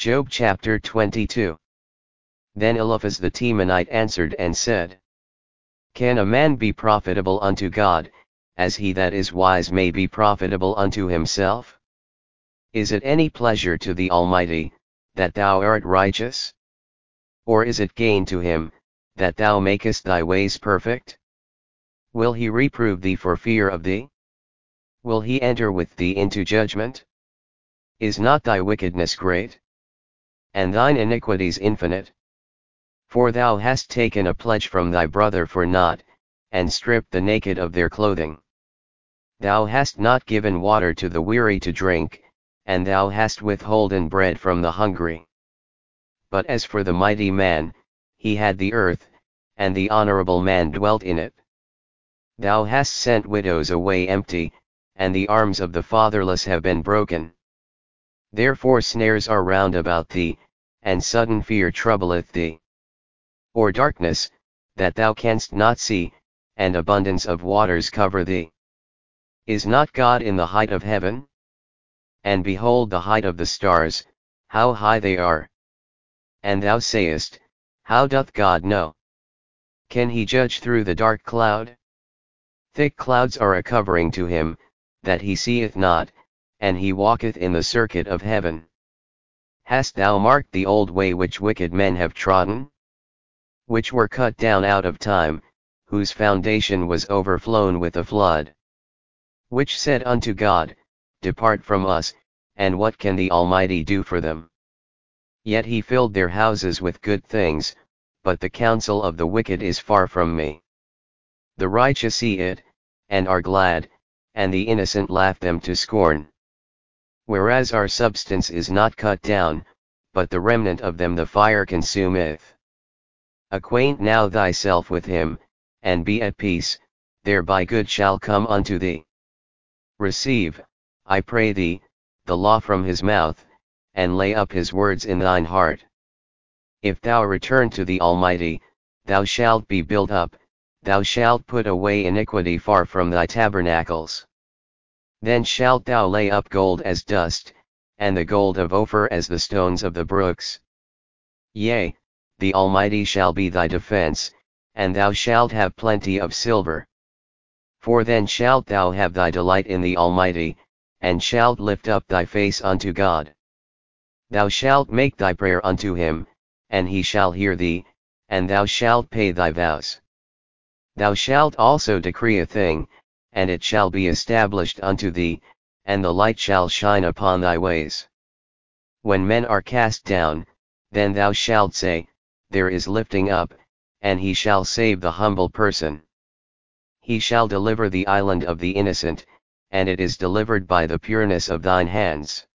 Job chapter 22. Then Eliphaz the Temanite answered and said, Can a man be profitable unto God, as he that is wise may be profitable unto himself? Is it any pleasure to the Almighty, that thou art righteous? Or is it gain to him, that thou makest thy ways perfect? Will he reprove thee for fear of thee? Will he enter with thee into judgment? Is not thy wickedness great? And thine iniquities infinite? For thou hast taken a pledge from thy brother for naught, and stripped the naked of their clothing. Thou hast not given water to the weary to drink, and thou hast withholden bread from the hungry. But as for the mighty man, he had the earth, and the honorable man dwelt in it. Thou hast sent widows away empty, and the arms of the fatherless have been broken. Therefore snares are round about thee, and sudden fear troubleth thee. Or darkness, that thou canst not see, and abundance of waters cover thee. Is not God in the height of heaven? And behold the height of the stars, how high they are. And thou sayest, How doth God know? Can he judge through the dark cloud? Thick clouds are a covering to him, that he seeth not, and he walketh in the circuit of heaven. Hast thou marked the old way which wicked men have trodden? Which were cut down out of time, whose foundation was overflown with a flood? Which said unto God, Depart from us, and what can the Almighty do for them? Yet he filled their houses with good things, but the counsel of the wicked is far from me. The righteous see it, and are glad, and the innocent laugh them to scorn. Whereas our substance is not cut down, but the remnant of them the fire consumeth. Acquaint now thyself with him, and be at peace, thereby good shall come unto thee. Receive, I pray thee, the law from his mouth, and lay up his words in thine heart. If thou return to the Almighty, thou shalt be built up, thou shalt put away iniquity far from thy tabernacles. Then shalt thou lay up gold as dust, and the gold of Ophir as the stones of the brooks. Yea, the Almighty shall be thy defense, and thou shalt have plenty of silver. For then shalt thou have thy delight in the Almighty, and shalt lift up thy face unto God. Thou shalt make thy prayer unto him, and he shall hear thee, and thou shalt pay thy vows. Thou shalt also decree a thing, and it shall be established unto thee, and the light shall shine upon thy ways. When men are cast down, then thou shalt say, There is lifting up, and he shall save the humble person. He shall deliver the island of the innocent, and it is delivered by the pureness of thine hands.